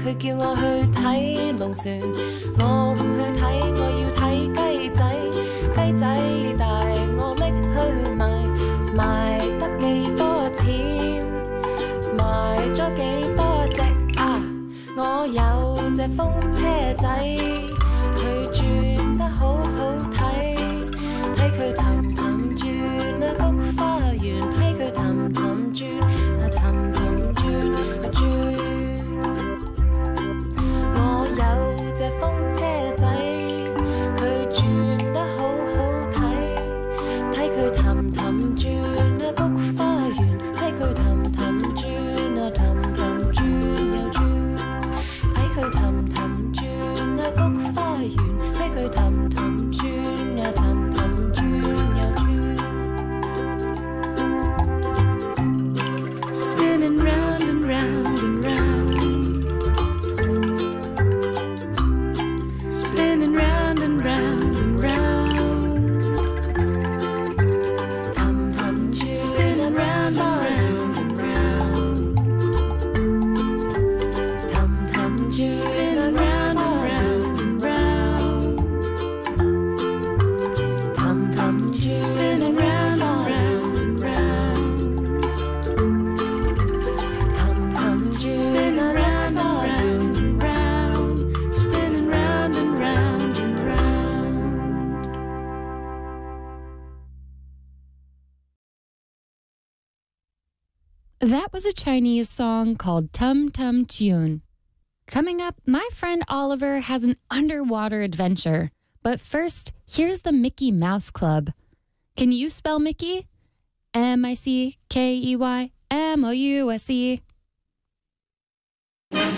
佢叫我去睇龍船，我唔去睇，我要睇雞仔。雞仔大，我拎去賣，賣得幾多錢？賣咗幾多隻啊？我有隻風車仔，佢轉得好好睇，睇佢氹氹轉啊菊花園，睇佢氹氹轉啊氹氹轉啊轉。我有隻風車仔，佢轉得好好睇，睇佢氹氹轉啊菊花園，睇佢氹氹轉啊氹氹轉又轉，睇佢氹氹轉啊菊花園，睇佢氹氹轉啊氹氹轉又轉。Spinning round and round and round, spinning round and round and round. Tum tum tune, spinning round and round and round. Tum tum tune, spinning round and round and round. Tum tum tune, spinning round and round and round. Tum tum tune, spinning round and round and round, spinning round and round and round. That was a Chinese song called Tum Tum Tune. Coming up, my friend Oliver has an underwater adventure. But first, here's the Mickey Mouse Club. Can you spell Mickey? MICKEYMOUSE.